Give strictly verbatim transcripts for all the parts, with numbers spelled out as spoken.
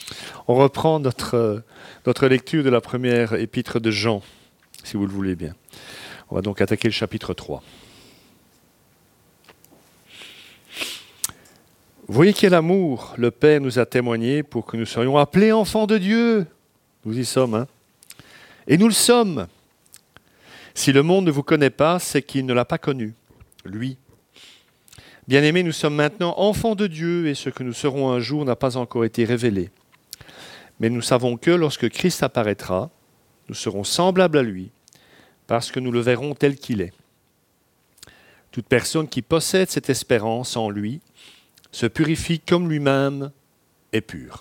On reprend notre, notre lecture de la première épître de Jean, si vous le voulez bien. On va donc attaquer le chapitre trois. Vous voyez quel amour le Père nous a témoigné pour que nous soyons appelés enfants de Dieu. Nous y sommes, hein. Et nous le sommes. Si le monde ne vous connaît pas, c'est qu'il ne l'a pas connu, lui. Bien-aimés, nous sommes maintenant enfants de Dieu et ce que nous serons un jour n'a pas encore été révélé. Mais nous savons que lorsque Christ apparaîtra, nous serons semblables à lui, parce que nous le verrons tel qu'il est. Toute personne qui possède cette espérance en lui se purifie comme lui-même est pur.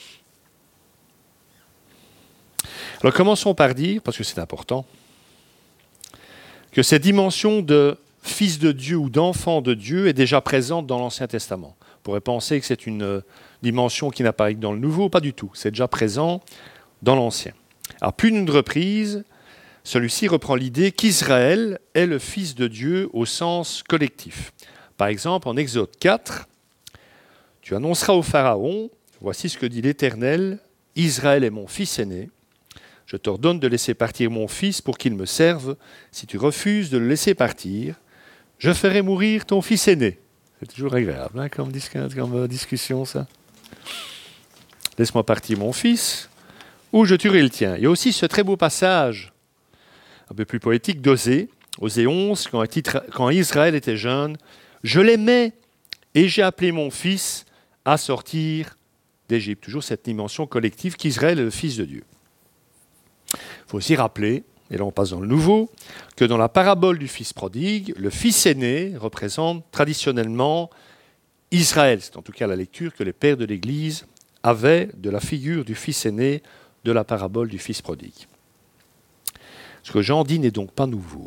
Alors commençons par dire, parce que c'est important, que cette dimension de fils de Dieu ou d'enfant de Dieu est déjà présente dans l'Ancien Testament. On pourrait penser que c'est une dimension qui n'apparaît que dans le Nouveau, pas du tout. C'est déjà présent dans l'Ancien. À plus d'une reprise, celui-ci reprend l'idée qu'Israël est le fils de Dieu au sens collectif. Par exemple, en Exode quatre, « Tu annonceras au Pharaon, voici ce que dit l'Éternel, Israël est mon fils aîné. Je t'ordonne de laisser partir mon fils pour qu'il me serve. Si tu refuses de le laisser partir, je ferai mourir ton fils aîné. » C'est toujours agréable hein, comme, dis- comme discussion, ça. « Laisse-moi partir mon fils, ou je tuerai le tien. » Il y a aussi ce très beau passage, un peu plus poétique, d'Osée, Osée onze, quand, quand Israël était jeune. « Je l'aimais, et j'ai appelé mon fils à sortir d'Égypte. » Toujours cette dimension collective qu'Israël est le fils de Dieu. Il faut aussi rappeler, et là on passe dans le nouveau, que dans la parabole du fils prodigue, le fils aîné représente traditionnellement Israël. C'est en tout cas la lecture que les pères de l'Église avaient de la figure du fils aîné de la parabole du fils prodigue. Ce que Jean dit n'est donc pas nouveau.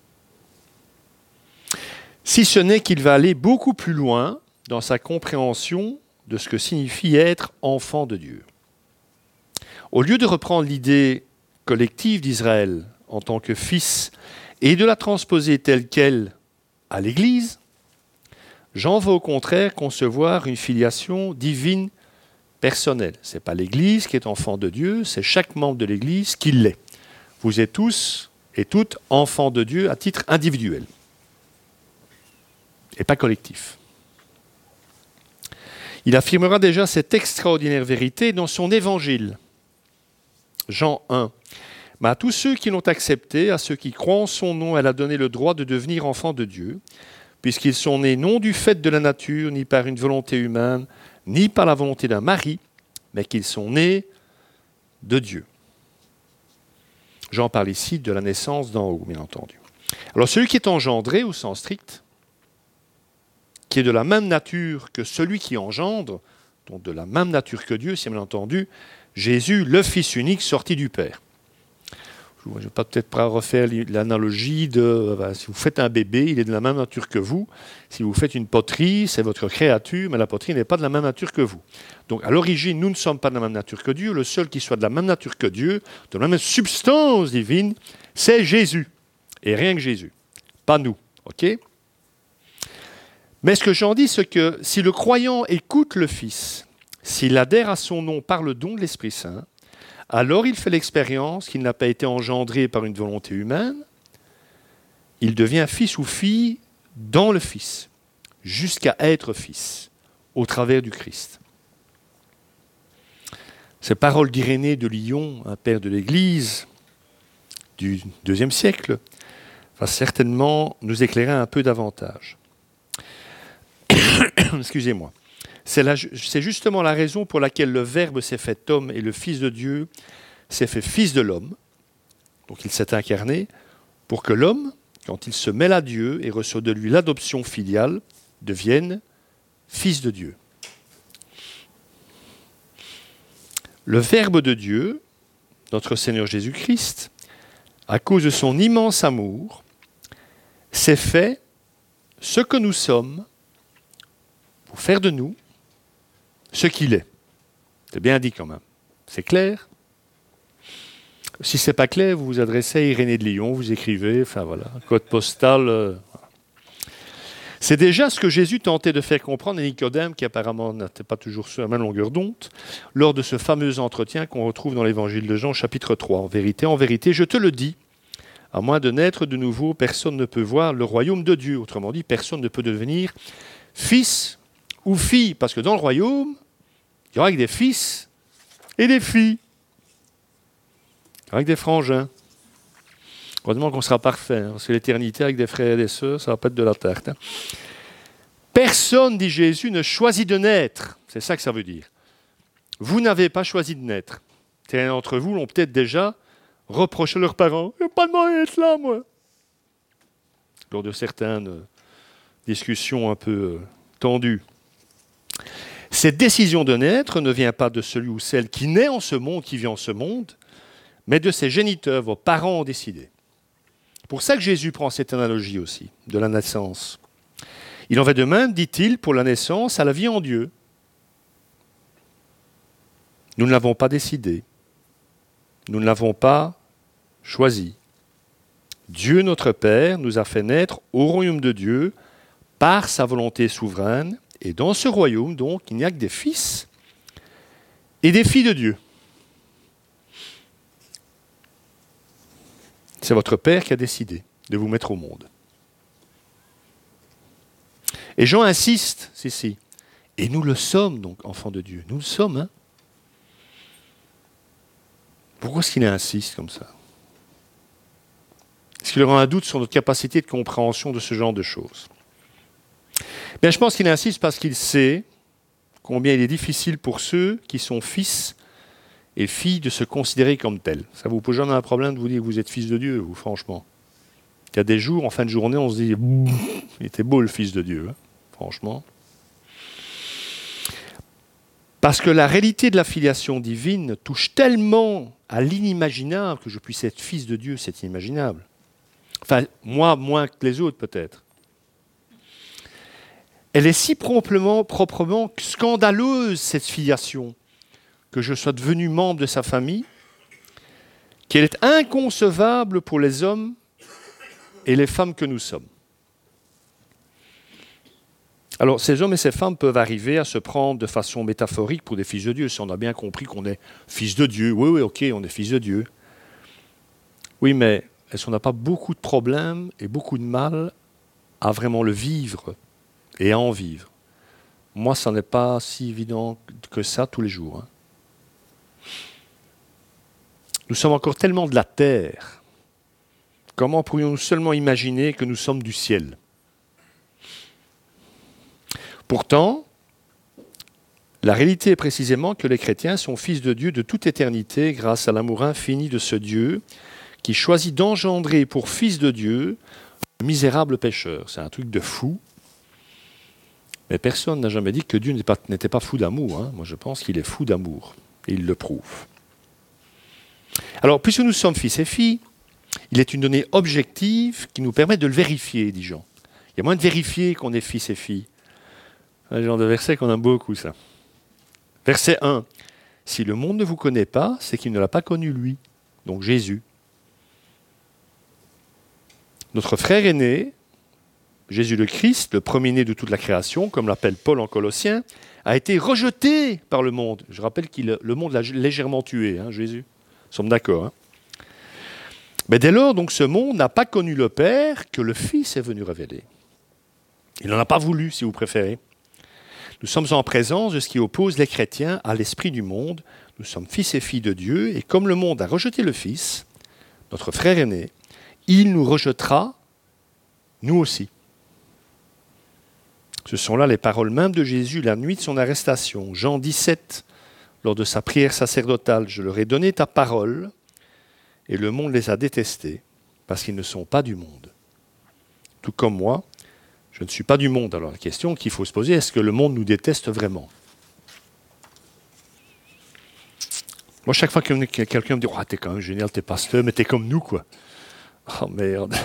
Si ce n'est qu'il va aller beaucoup plus loin dans sa compréhension de ce que signifie être enfant de Dieu. Au lieu de reprendre l'idée collective d'Israël en tant que fils et de la transposer telle qu'elle à l'Église, Jean va au contraire concevoir une filiation divine personnelle. Ce n'est pas l'Église qui est enfant de Dieu, c'est chaque membre de l'Église qui l'est. Vous êtes tous et toutes enfants de Dieu à titre individuel et pas collectif. Il affirmera déjà cette extraordinaire vérité dans son évangile. Jean un. « Mais à tous ceux qui l'ont accepté, à ceux qui croient en son nom, elle a donné le droit de devenir enfants de Dieu, puisqu'ils sont nés non du fait de la nature, ni par une volonté humaine, ni par la volonté d'un mari, mais qu'ils sont nés de Dieu. » Jean parle ici de la naissance d'en haut, bien entendu. Alors celui qui est engendré, au sens strict, qui est de la même nature que celui qui engendre, donc de la même nature que Dieu, c'est bien entendu, Jésus, le Fils unique, sorti du Père. Je ne vais pas peut-être pas refaire l'analogie de ben, si vous faites un bébé, il est de la même nature que vous. Si vous faites une poterie, c'est votre créature, mais la poterie n'est pas de la même nature que vous. Donc à l'origine, nous ne sommes pas de la même nature que Dieu. Le seul qui soit de la même nature que Dieu, de la même substance divine, c'est Jésus. Et rien que Jésus. Pas nous. OK ? Mais ce que j'en dis, c'est que si le croyant écoute le Fils, s'il adhère à son nom par le don de l'Esprit Saint, alors il fait l'expérience qu'il n'a pas été engendré par une volonté humaine. Il devient fils ou fille dans le Fils, jusqu'à être fils, au travers du Christ. Ces paroles d'Irénée de Lyon, un père de l'Église du deuxième siècle, va certainement nous éclairer un peu davantage. Excusez-moi. C'est, la, c'est justement la raison pour laquelle le Verbe s'est fait homme et le Fils de Dieu s'est fait Fils de l'homme. Donc il s'est incarné pour que l'homme, quand il se mêle à Dieu et reçoit de lui l'adoption filiale, devienne Fils de Dieu. Le Verbe de Dieu, notre Seigneur Jésus-Christ, à cause de son immense amour, s'est fait ce que nous sommes pour faire de nous ce qu'il est. C'est bien dit quand même. C'est clair ? Si ce n'est pas clair, vous vous adressez à Irénée de Lyon, vous écrivez, enfin voilà, code postal. Euh, C'est déjà ce que Jésus tentait de faire comprendre à Nicodème, qui apparemment n'était pas toujours sur la même longueur d'onde, lors de ce fameux entretien qu'on retrouve dans l'évangile de Jean, chapitre trois. En vérité, en vérité, je te le dis, à moins de naître de nouveau, personne ne peut voir le royaume de Dieu. Autrement dit, personne ne peut devenir fils ou fille, parce que dans le royaume, il y aura que des fils et des filles. Il y aura que des frangins. Heureusement qu'on sera parfait, hein, parce que l'éternité avec des frères et des sœurs, ça va pas être de la tarte. Hein. Personne, dit Jésus, ne choisit de naître. C'est ça que ça veut dire. Vous n'avez pas choisi de naître. Certains d'entre vous l'ont peut-être déjà reproché à leurs parents. « Je n'ai pas demandé d'être là, moi !» Lors de certaines euh, discussions un peu euh, tendues. Cette décision de naître ne vient pas de celui ou celle qui naît en ce monde, qui vit en ce monde, mais de ses géniteurs. Vos parents ont décidé. C'est pour ça que Jésus prend cette analogie aussi, de la naissance. Il en va de même, dit-il, pour la naissance à la vie en Dieu. Nous ne l'avons pas décidé. Nous ne l'avons pas choisi. Dieu, notre Père, nous a fait naître au royaume de Dieu par sa volonté souveraine. Et dans ce royaume, donc, il n'y a que des fils et des filles de Dieu. C'est votre Père qui a décidé de vous mettre au monde. Et Jean insiste, si, si. Et nous le sommes, donc, enfants de Dieu. Nous le sommes, hein. Pourquoi est-ce qu'il insiste comme ça? Est-ce qu'il aura un doute sur notre capacité de compréhension de ce genre de choses? Bien, je pense qu'il insiste parce qu'il sait combien il est difficile pour ceux qui sont fils et filles de se considérer comme tels. Ça vous pose jamais un problème de vous dire que vous êtes fils de Dieu, vous, franchement. Il y a des jours, en fin de journée, on se dit « il était beau le fils de Dieu, hein, franchement ». Parce que la réalité de la filiation divine touche tellement à l'inimaginable que je puisse être fils de Dieu, c'est inimaginable. Enfin, moi, moins que les autres, peut-être. Elle est si proprement, proprement scandaleuse, cette filiation, que je sois devenu membre de sa famille, qu'elle est inconcevable pour les hommes et les femmes que nous sommes. Alors, ces hommes et ces femmes peuvent arriver à se prendre de façon métaphorique pour des fils de Dieu, si on a bien compris qu'on est fils de Dieu. Oui, oui, ok, on est fils de Dieu. Oui, mais est-ce qu'on n'a pas beaucoup de problèmes et beaucoup de mal à vraiment le vivre et à en vivre? Moi, ça n'est pas si évident que ça tous les jours. Hein. Nous sommes encore tellement de la terre. Comment pourrions-nous seulement imaginer que nous sommes du ciel? Pourtant, la réalité est précisément que les chrétiens sont fils de Dieu de toute éternité grâce à l'amour infini de ce Dieu qui choisit d'engendrer pour fils de Dieu un misérable pécheur. C'est un truc de fou. Mais personne n'a jamais dit que Dieu n'était pas, n'était pas fou d'amour. Hein. Moi, je pense qu'il est fou d'amour. Et il le prouve. Alors, puisque nous sommes fils et filles, il est une donnée objective qui nous permet de le vérifier, dit Jean. Il y a moyen de vérifier qu'on est fils et filles. Un genre de verset qu'on aime beaucoup, ça. Verset un. Si le monde ne vous connaît pas, c'est qu'il ne l'a pas connu lui, donc Jésus. Notre frère aîné, Jésus le Christ, le premier-né de toute la création, comme l'appelle Paul en Colossiens, a été rejeté par le monde. Je rappelle que le monde l'a légèrement tué, hein, Jésus. Nous sommes d'accord. Hein. Mais dès lors, donc, ce monde n'a pas connu le Père que le Fils est venu révéler. Il n'en a pas voulu, si vous préférez. Nous sommes en présence de ce qui oppose les chrétiens à l'esprit du monde. Nous sommes fils et filles de Dieu, et comme le monde a rejeté le Fils, notre frère aîné, il nous rejettera, nous aussi. Ce sont là les paroles mêmes de Jésus la nuit de son arrestation. Jean dix-sept, lors de sa prière sacerdotale, « Je leur ai donné ta parole, et le monde les a détestés, parce qu'ils ne sont pas du monde. Tout comme moi, je ne suis pas du monde. » Alors la question qu'il faut se poser, est-ce que le monde nous déteste vraiment? Moi, chaque fois que quelqu'un me dit « Oh, t'es quand même génial, t'es pasteur, mais t'es comme nous, quoi. » Oh merde.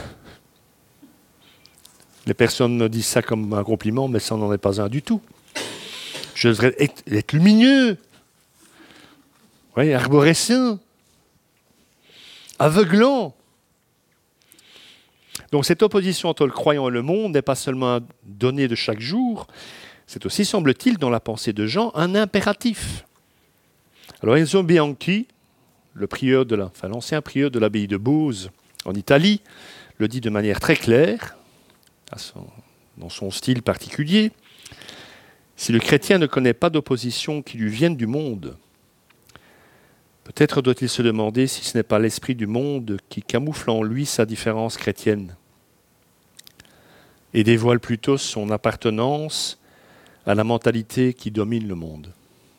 Les personnes me disent ça comme un compliment, mais ça n'en est pas un du tout. Je devrais être, être lumineux, oui, arborescent, aveuglant. Donc cette opposition entre le croyant et le monde n'est pas seulement un donné de chaque jour, c'est aussi, semble-t-il, dans la pensée de Jean, un impératif. Alors Enzo Bianchi, le prieur de la, enfin, l'ancien prieur de l'abbaye de Beauce en Italie, le dit de manière très claire, à son, dans son style particulier. Si le chrétien ne connaît pas d'opposition qui lui vienne du monde, peut-être doit-il se demander si ce n'est pas l'esprit du monde qui camoufle en lui sa différence chrétienne et dévoile plutôt son appartenance à la mentalité qui domine le monde.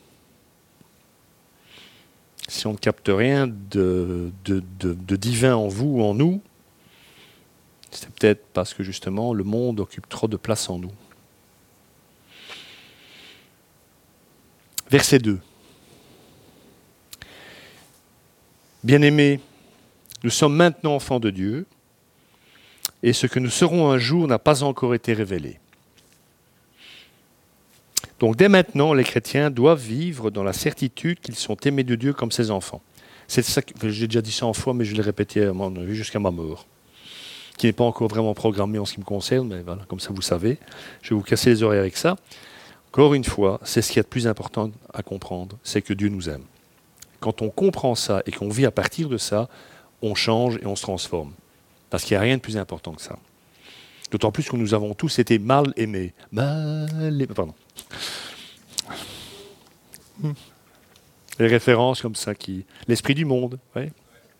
Si on ne capte rien de, de, de, de divin en vous ou en nous, c'est peut-être parce que justement le monde occupe trop de place en nous. Verset deux. Bien-aimés, nous sommes maintenant enfants de Dieu, et ce que nous serons un jour n'a pas encore été révélé. Donc dès maintenant, les chrétiens doivent vivre dans la certitude qu'ils sont aimés de Dieu comme ses enfants. C'est ça que j'ai déjà dit cent fois, mais je l'ai répété à mon avis jusqu'à ma mort, qui n'est pas encore vraiment programmé en ce qui me concerne, mais voilà, comme ça vous savez, je vais vous casser les oreilles avec ça. Encore une fois, c'est ce qu'il y a de plus important à comprendre, c'est que Dieu nous aime. Quand on comprend ça et qu'on vit à partir de ça, on change et on se transforme. Parce qu'il n'y a rien de plus important que ça. D'autant plus que nous avons tous été mal aimés. Mal aimés. Pardon. Les références comme ça, qui, l'esprit du monde. Ouais.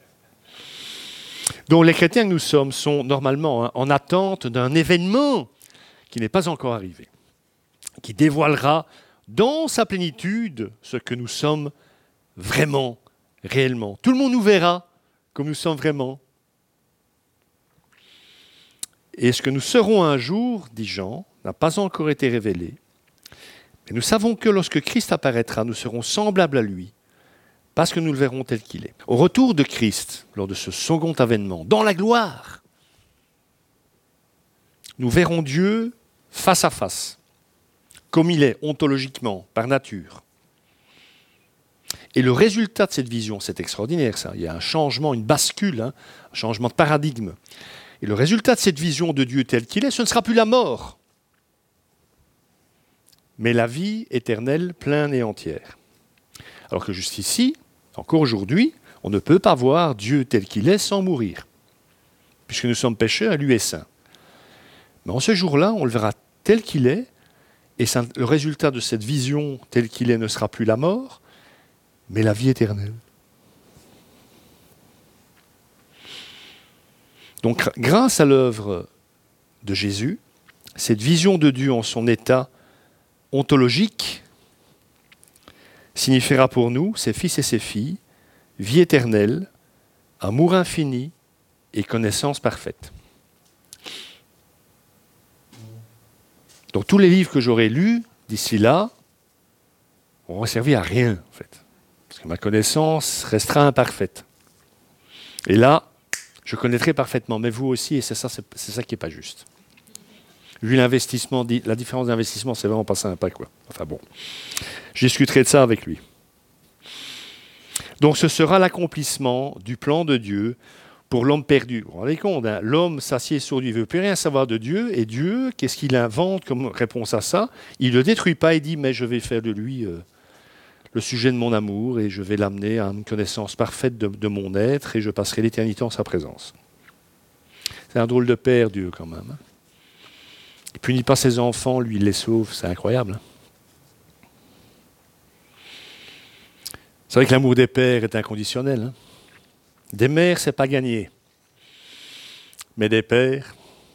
Donc les chrétiens que nous sommes sont normalement hein, en attente d'un événement qui n'est pas encore arrivé, qui dévoilera dans sa plénitude ce que nous sommes vraiment, réellement. Tout le monde nous verra comme nous sommes vraiment. Et ce que nous serons un jour, dit Jean, n'a pas encore été révélé. Mais nous savons que lorsque Christ apparaîtra, nous serons semblables à lui, parce que nous le verrons tel qu'il est. Au retour de Christ, lors de ce second avènement, dans la gloire, nous verrons Dieu face à face, comme il est ontologiquement, par nature. Et le résultat de cette vision, c'est extraordinaire ça, il y a un changement, une bascule, hein, un changement de paradigme. Et le résultat de cette vision de Dieu tel qu'il est, ce ne sera plus la mort, mais la vie éternelle pleine et entière. Alors que juste ici, encore aujourd'hui, on ne peut pas voir Dieu tel qu'il est sans mourir, puisque nous sommes pécheurs et lui est saint. Mais en ce jour-là, on le verra tel qu'il est, et ça, le résultat de cette vision tel qu'il est ne sera plus la mort, mais la vie éternelle. Donc, grâce à l'œuvre de Jésus, cette vision de Dieu en son état ontologique signifiera pour nous, ses fils et ses filles, vie éternelle, amour infini et connaissance parfaite. Donc, tous les livres que j'aurai lus d'ici là n'auront servi à rien, en fait, parce que ma connaissance restera imparfaite. Et là, je connaîtrai parfaitement, mais vous aussi, et c'est ça, c'est, c'est ça qui n'est pas juste. Vu l'investissement, la différence d'investissement, c'est vraiment pas sympa, quoi. Enfin bon, je discuterai de ça avec lui. Donc ce sera l'accomplissement du plan de Dieu pour l'homme perdu. Vous vous rendez compte, hein, l'homme s'assied sur Dieu, il ne veut plus rien savoir de Dieu, et Dieu, qu'est-ce qu'il invente comme réponse à ça? Il ne le détruit pas, il dit, mais je vais faire de lui euh, le sujet de mon amour, et je vais l'amener à une connaissance parfaite de, de mon être, et je passerai l'éternité en sa présence. C'est un drôle de père, Dieu, quand même. Il ne punit pas ses enfants, lui, il les sauve, c'est incroyable. C'est vrai que l'amour des pères est inconditionnel. Hein. Des mères, c'est pas gagné. Mais des pères...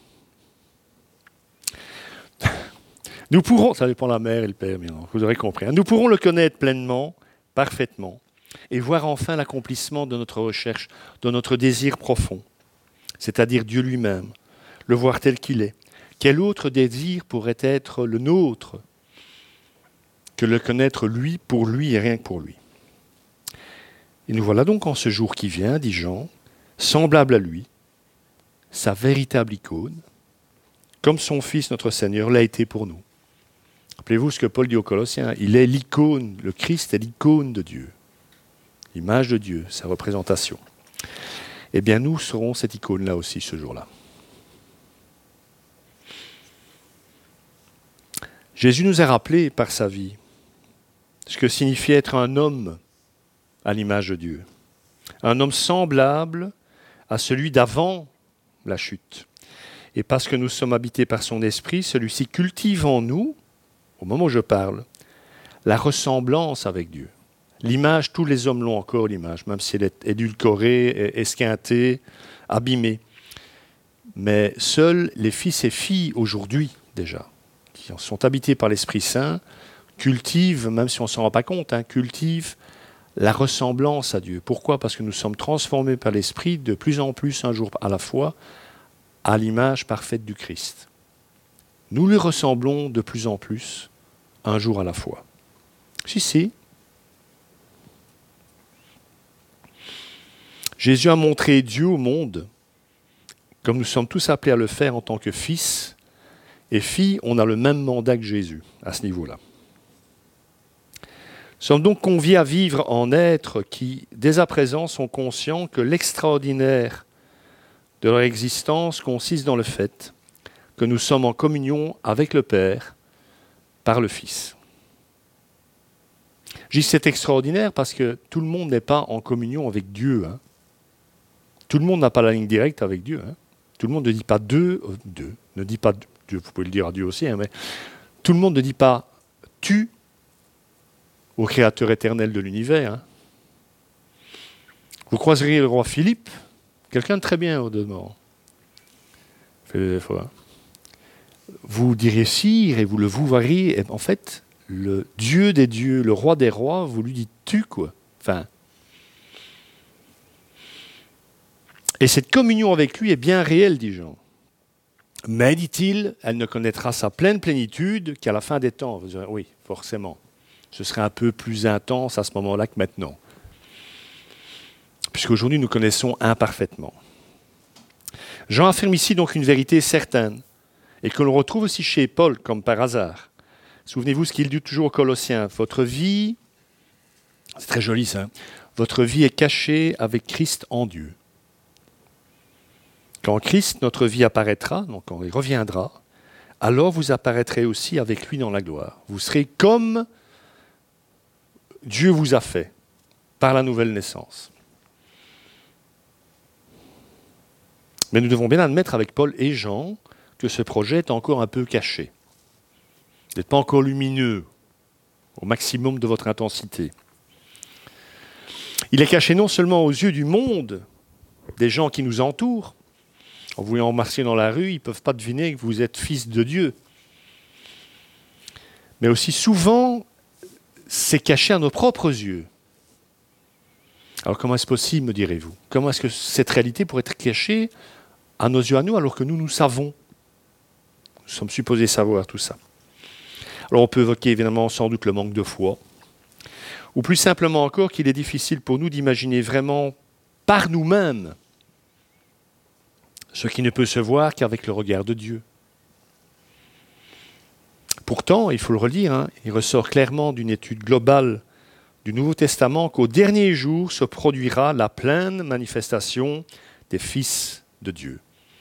Nous pourrons, ça dépend de la mère et le père, bien, vous aurez compris. Hein. Nous pourrons le connaître pleinement, parfaitement, et voir enfin l'accomplissement de notre recherche, de notre désir profond, c'est-à-dire Dieu lui-même, le voir tel qu'il est. Quel autre désir pourrait être le nôtre que le connaître lui, pour lui et rien que pour lui? Et nous voilà donc en ce jour qui vient, dit Jean, semblable à lui, sa véritable icône, comme son Fils, notre Seigneur, l'a été pour nous. Rappelez-vous ce que Paul dit aux Colossiens, il est l'icône, le Christ est l'icône de Dieu, l'image de Dieu, sa représentation. Eh bien, nous serons cette icône-là aussi ce jour-là. Jésus nous a rappelé par sa vie ce que signifiait être un homme à l'image de Dieu. Un homme semblable à celui d'avant la chute. Et parce que nous sommes habités par son esprit, celui-ci cultive en nous, au moment où je parle, la ressemblance avec Dieu. L'image, tous les hommes l'ont encore, l'image, même si elle est édulcorée, esquintée, abîmée. Mais seuls les fils et filles aujourd'hui, déjà, qui sont habités par l'Esprit Saint, cultivent, même si on ne s'en rend pas compte, hein, cultivent la ressemblance à Dieu. Pourquoi ? Parce que nous sommes transformés par l'Esprit de plus en plus, un jour à la fois, à l'image parfaite du Christ. Nous lui ressemblons de plus en plus, un jour à la fois. Si, si. Jésus a montré Dieu au monde, comme nous sommes tous appelés à le faire en tant que fils et filles, on a le même mandat que Jésus à ce niveau-là. Nous sommes donc conviés à vivre en êtres qui, dès à présent, sont conscients que l'extraordinaire de leur existence consiste dans le fait que nous sommes en communion avec le Père par le Fils. Je dis que c'est extraordinaire parce que tout le monde n'est pas en communion avec Dieu. Hein. Tout le monde n'a pas la ligne directe avec Dieu. Hein. Tout le monde ne dit pas Dieu, euh, Dieu, ne dit pas Dieu, vous pouvez le dire à Dieu aussi, hein, mais tout le monde ne dit pas tu au Créateur éternel de l'univers. Hein. Vous croiseriez le roi Philippe, quelqu'un de très bien au demeurant. Vous diriez sire et vous le vouvoiriez. En fait, le Dieu des dieux, le roi des rois, vous lui dites tu, quoi. Enfin. Et cette communion avec lui est bien réelle, dit Jean. Mais, dit-il, elle ne connaîtra sa pleine plénitude qu'à la fin des temps. Vous direz, oui, forcément. Ce serait un peu plus intense à ce moment-là que maintenant. Puisqu'aujourd'hui, nous connaissons imparfaitement. Jean affirme ici donc une vérité certaine, et que l'on retrouve aussi chez Paul, comme par hasard. Souvenez-vous ce qu'il dit toujours aux Colossiens. Votre vie, c'est très joli ça, votre vie est cachée avec Christ en Dieu. Quand Christ, notre vie, apparaîtra, donc quand il reviendra, alors vous apparaîtrez aussi avec lui dans la gloire. Vous serez comme Dieu vous a fait par la nouvelle naissance. Mais nous devons bien admettre avec Paul et Jean que ce projet est encore un peu caché. Vous n'êtes pas encore lumineux au maximum de votre intensité. Il est caché non seulement aux yeux du monde, des gens qui nous entourent. En vous voyant marcher dans la rue, ils ne peuvent pas deviner que vous êtes fils de Dieu. Mais aussi souvent, c'est caché à nos propres yeux. Alors comment est-ce possible, me direz-vous ? Comment est-ce que cette réalité pourrait être cachée à nos yeux à nous, alors que nous, nous savons ? Nous sommes supposés savoir tout ça. Alors on peut évoquer évidemment sans doute le manque de foi, ou plus simplement encore qu'il est difficile pour nous d'imaginer vraiment par nous-mêmes ce qui ne peut se voir qu'avec le regard de Dieu. Pourtant, il faut le relire, hein, il ressort clairement d'une étude globale du Nouveau Testament qu'au dernier jour se produira la pleine manifestation des fils de Dieu.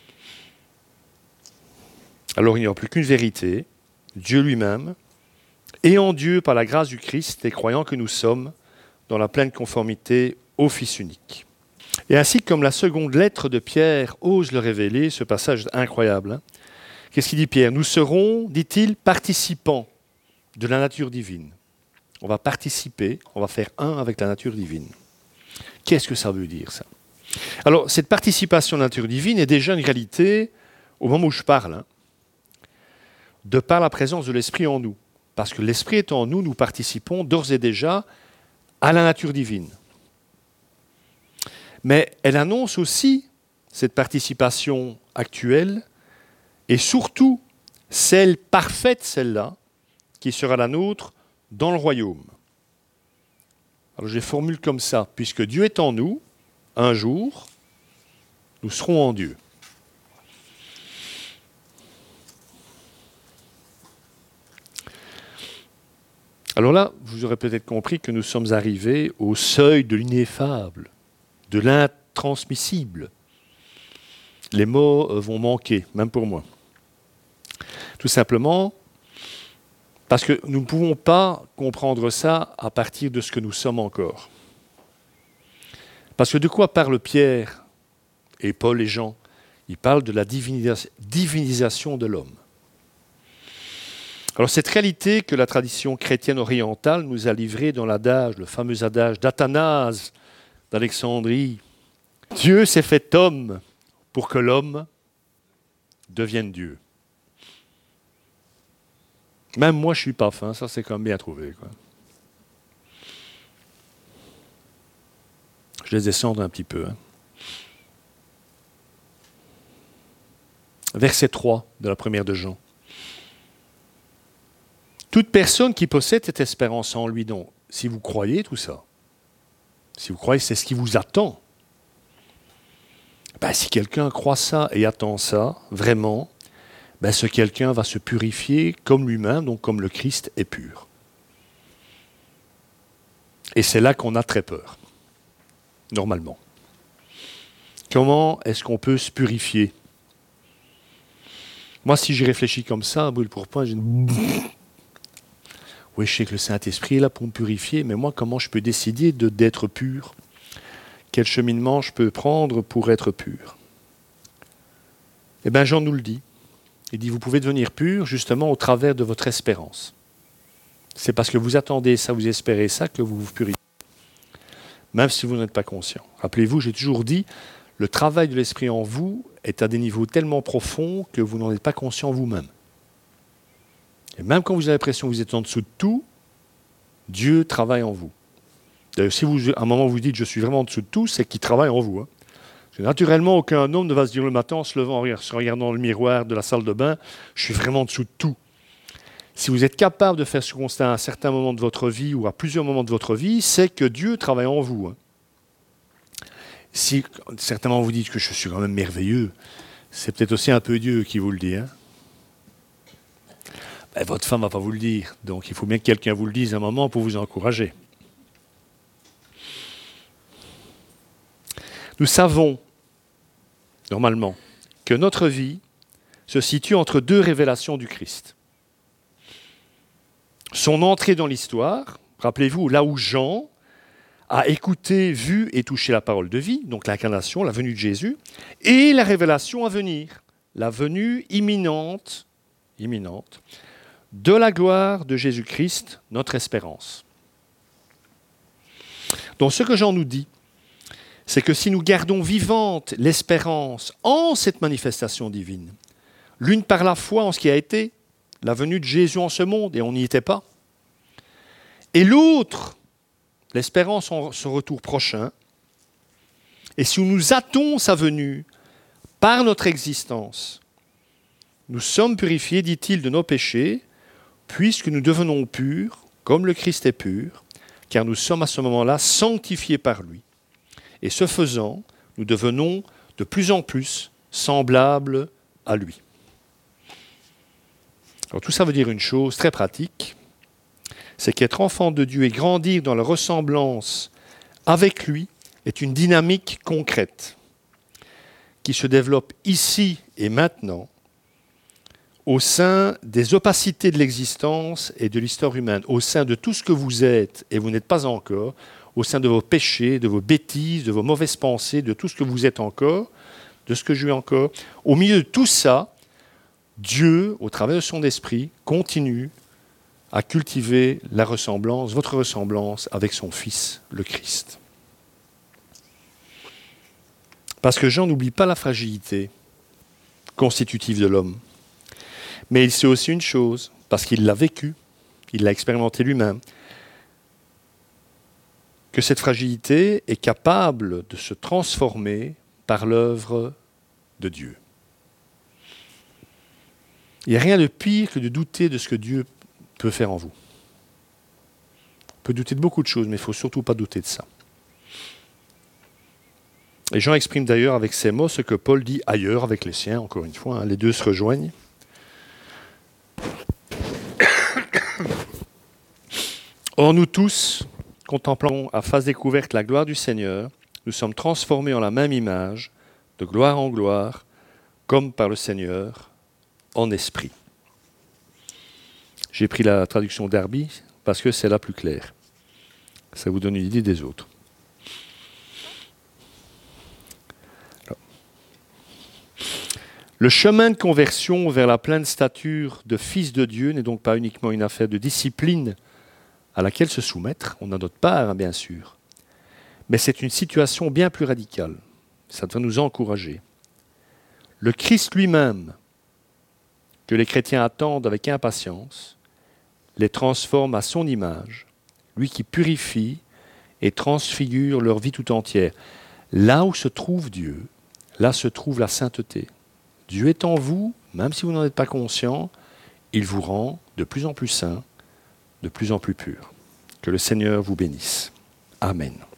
Alors il n'y aura plus qu'une vérité, Dieu lui-même, et en Dieu, par la grâce du Christ, les croyants que nous sommes, dans la pleine conformité au Fils unique. Et ainsi, comme la seconde lettre de Pierre ose le révéler, ce passage incroyable, hein, qu'est-ce qu'il dit Pierre ? Nous serons, dit-il, participants de la nature divine. On va participer, on va faire un avec la nature divine. Qu'est-ce que ça veut dire, ça ? Alors, cette participation à la nature divine est déjà une réalité au moment où je parle, hein, de par la présence de l'Esprit en nous. Parce que l'Esprit est en nous, nous participons d'ores et déjà à la nature divine. Mais elle annonce aussi cette participation actuelle et surtout celle parfaite, celle-là, qui sera la nôtre dans le royaume. Alors je les formule comme ça, puisque Dieu est en nous, un jour, nous serons en Dieu. Alors là, vous aurez peut-être compris que nous sommes arrivés au seuil de l'ineffable, de l'intransmissible. Les mots vont manquer, même pour moi. Tout simplement, Parce que nous ne pouvons pas comprendre ça à partir de ce que nous sommes encore. Parce que de quoi parle Pierre et Paul et Jean? Ils parlent de la divinisa- divinisation de l'homme. Alors cette réalité que la tradition chrétienne orientale nous a livrée dans l'adage, le fameux adage d'Athanase d'Alexandrie, Dieu s'est fait homme pour que l'homme devienne Dieu. Même moi, je ne suis pas fin, ça c'est quand même bien trouvé, quoi. Je laisse descendre un petit peu. Hein. Verset trois de la première de Jean. Toute personne qui possède cette espérance en lui, donc, si vous croyez tout ça, si vous croyez c'est ce qui vous attend, ben, si quelqu'un croit ça et attend ça, vraiment, ben, ce quelqu'un va se purifier comme lui-même, donc comme le Christ est pur. Et c'est là qu'on a très peur, normalement. Comment est-ce qu'on peut se purifier? Moi, si j'y réfléchis comme ça, à brûle pour point, j'ai une... Oui, je sais que le Saint-Esprit est là pour me purifier, mais moi, comment je peux décider de, d'être pur? Quel cheminement je peux prendre pour être pur? Eh bien, Jean nous le dit. Il dit, vous pouvez devenir pur justement au travers de votre espérance. C'est parce que vous attendez ça, vous espérez ça, que vous vous purifiez. Même si vous n'êtes pas conscient. Rappelez-vous, j'ai toujours dit, le travail de l'Esprit en vous est à des niveaux tellement profonds que vous n'en êtes pas conscient vous-même. Et même quand vous avez l'impression que vous êtes en dessous de tout, Dieu travaille en vous. D'ailleurs, si vous, à un moment vous dites « je suis vraiment en dessous de tout », c'est qu'il travaille en vous. Hein. Parce que naturellement, aucun homme ne va se dire le matin en se levant, en se regardant dans le miroir de la salle de bain « je suis vraiment en dessous de tout ». Si vous êtes capable de faire ce constat à un certain moment de votre vie ou à plusieurs moments de votre vie, c'est que Dieu travaille en vous. Hein. Si certainement vous dites que je suis quand même merveilleux, c'est peut-être aussi un peu Dieu qui vous le dit. Hein. Ben, votre femme ne va pas vous le dire, donc il faut bien que quelqu'un vous le dise à un moment pour vous encourager. Nous savons, normalement, que notre vie se situe entre deux révélations du Christ. Son entrée dans l'histoire, rappelez-vous, là où Jean a écouté, vu et touché la parole de vie, donc l'incarnation, la venue de Jésus, et la révélation à venir, la venue imminente, imminente, de la gloire de Jésus-Christ, notre espérance. Donc ce que Jean nous dit, c'est que si nous gardons vivante l'espérance en cette manifestation divine, l'une par la foi en ce qui a été, la venue de Jésus en ce monde, et on n'y était pas, et l'autre, l'espérance en son retour prochain, et si nous hâtons sa venue par notre existence, nous sommes purifiés, dit-il, de nos péchés, puisque nous devenons purs, comme le Christ est pur, car nous sommes à ce moment-là sanctifiés par lui. Et ce faisant, nous devenons de plus en plus semblables à lui. Alors tout ça veut dire une chose très pratique, c'est qu'être enfant de Dieu et grandir dans la ressemblance avec lui est une dynamique concrète qui se développe ici et maintenant au sein des opacités de l'existence et de l'histoire humaine, au sein de tout ce que vous êtes et vous n'êtes pas encore, au sein de vos péchés, de vos bêtises, de vos mauvaises pensées, de tout ce que vous êtes encore, de ce que je suis encore. Au milieu de tout ça, Dieu, au travers de son esprit, continue à cultiver la ressemblance, votre ressemblance avec son Fils, le Christ. Parce que Jean n'oublie pas la fragilité constitutive de l'homme. Mais il sait aussi une chose, parce qu'il l'a vécu, il l'a expérimenté lui-même, que cette fragilité est capable de se transformer par l'œuvre de Dieu. Il n'y a rien de pire que de douter de ce que Dieu peut faire en vous. On peut douter de beaucoup de choses, mais il ne faut surtout pas douter de ça. Et Jean exprime d'ailleurs avec ces mots ce que Paul dit ailleurs avec les siens, encore une fois, hein, les deux se rejoignent. Or nous tous, contemplant à face découverte la gloire du Seigneur, nous sommes transformés en la même image, de gloire en gloire, comme par le Seigneur, en esprit. J'ai pris la traduction Darby parce que c'est la plus claire. Ça vous donne une idée des autres. Alors. Le chemin de conversion vers la pleine stature de fils de Dieu n'est donc pas uniquement une affaire de discipline à laquelle se soumettre, on a notre part, hein, bien sûr, mais c'est une situation bien plus radicale. Ça doit nous encourager. Le Christ lui-même, que les chrétiens attendent avec impatience, les transforme à son image, lui qui purifie et transfigure leur vie tout entière. Là où se trouve Dieu, là se trouve la sainteté. Dieu est en vous, même si vous n'en êtes pas conscient, il vous rend de plus en plus saint, de plus en plus pur. Que le Seigneur vous bénisse. Amen.